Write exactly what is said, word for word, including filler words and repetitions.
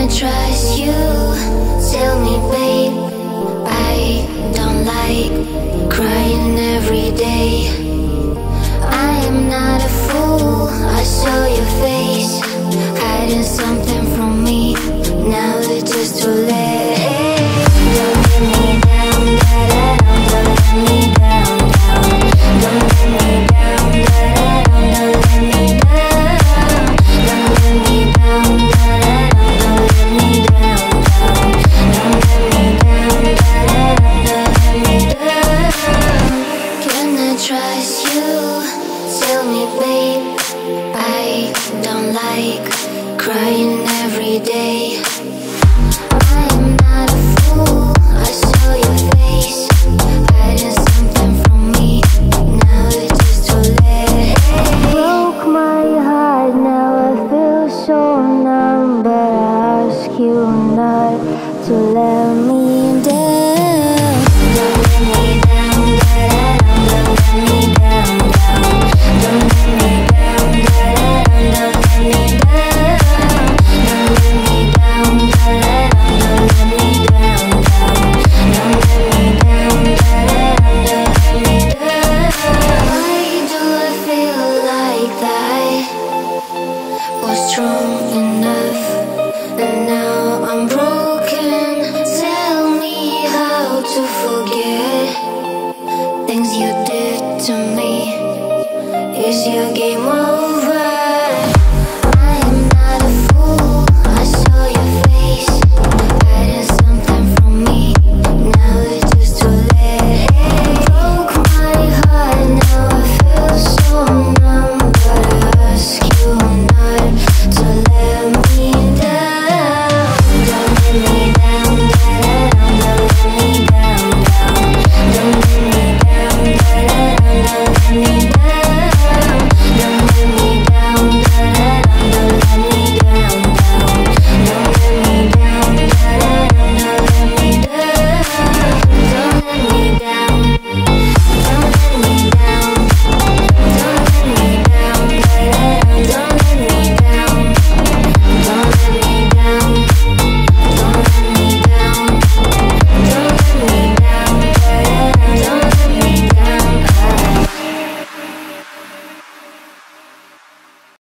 trust you? Tell me, babe. I don't like crying every day. I am not a fool. I saw your face, hiding something from me. Now it's just too late. Don't let me down, da da da. Don't let me down, down. Don't let me down, da da da. Don't let me down. Don't let me down, da da da. Don't let me down, down. Don't let me down, da da da. Don't let me down. Can I trust you? Tell me, babe. I don't like crying.